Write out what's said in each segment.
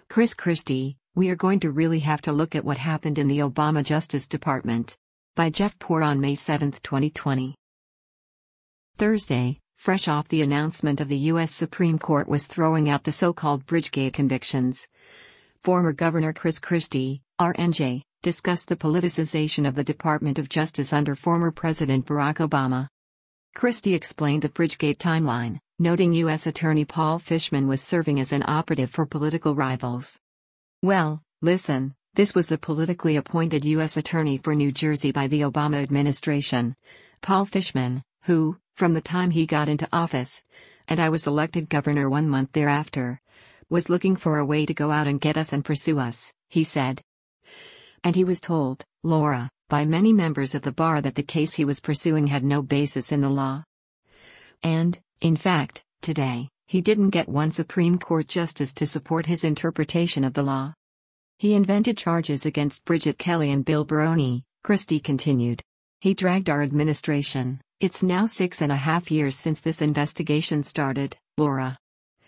Chris Christie, we are going to really have to look at what happened in the Obama Justice Department. By Jeff Poore on May 7, 2020. Thursday, fresh off the announcement of the U.S. Supreme Court was throwing out the so-called Bridgegate convictions. Former Governor Chris Christie, RNJ, discussed the politicization of the Department of Justice under former President Barack Obama. Christie explained the Bridgegate timeline, noting U.S. Attorney Paul Fishman was serving as an operative for political rivals. Well, listen, this was the politically appointed U.S. Attorney for New Jersey by the Obama administration, Paul Fishman, who, from the time he got into office, and I was elected governor 1 month thereafter, was looking for a way to go out and get us and pursue us, he said. And he was told, Laura, by many members of the bar that the case he was pursuing had no basis in the law. And, in fact, today, he didn't get one Supreme Court justice to support his interpretation of the law. He invented charges against Bridget Kelly and Bill Baroni, Christie continued. He dragged our administration. It's now 6.5 years since this investigation started, Laura.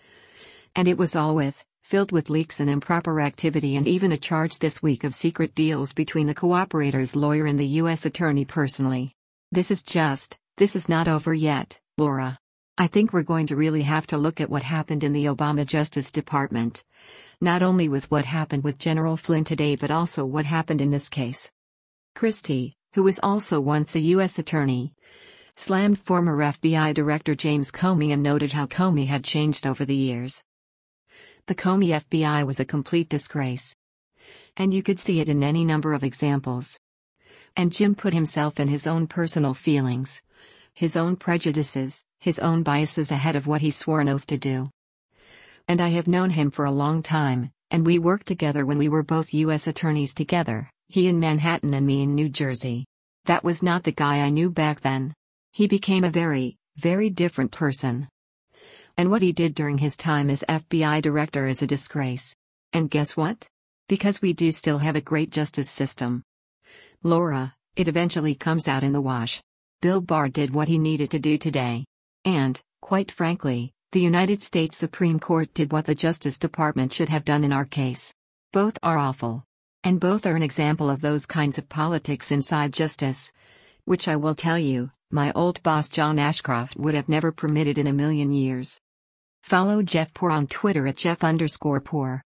And it was all filled with leaks and improper activity, and even a charge this week of secret deals between the cooperator's lawyer and the U.S. attorney personally. This is not over yet, Laura. I think we're going to really have to look at what happened in the Obama Justice Department. Not only with what happened with General Flynn today, but also what happened in this case. Christie, who was also once a U.S. attorney, slammed former FBI Director James Comey and noted how Comey had changed over the years. The Comey FBI was a complete disgrace. And you could see it in any number of examples. And Jim put himself and his own personal feelings, his own prejudices, his own biases ahead of what he swore an oath to do. And I have known him for a long time, and we worked together when we were both U.S. attorneys together, he in Manhattan and me in New Jersey. That was not the guy I knew back then. He became a very, very different person. And what he did during his time as FBI director is a disgrace. And guess what? Because we do still have a great justice system. Laura, it eventually comes out in the wash. Bill Barr did what he needed to do today. And, quite frankly, the United States Supreme Court did what the Justice Department should have done in our case. Both are awful. And both are an example of those kinds of politics inside justice. Which I will tell you, my old boss John Ashcroft would have never permitted in a million years. Follow Jeff Poore on Twitter at Jeff_Poore.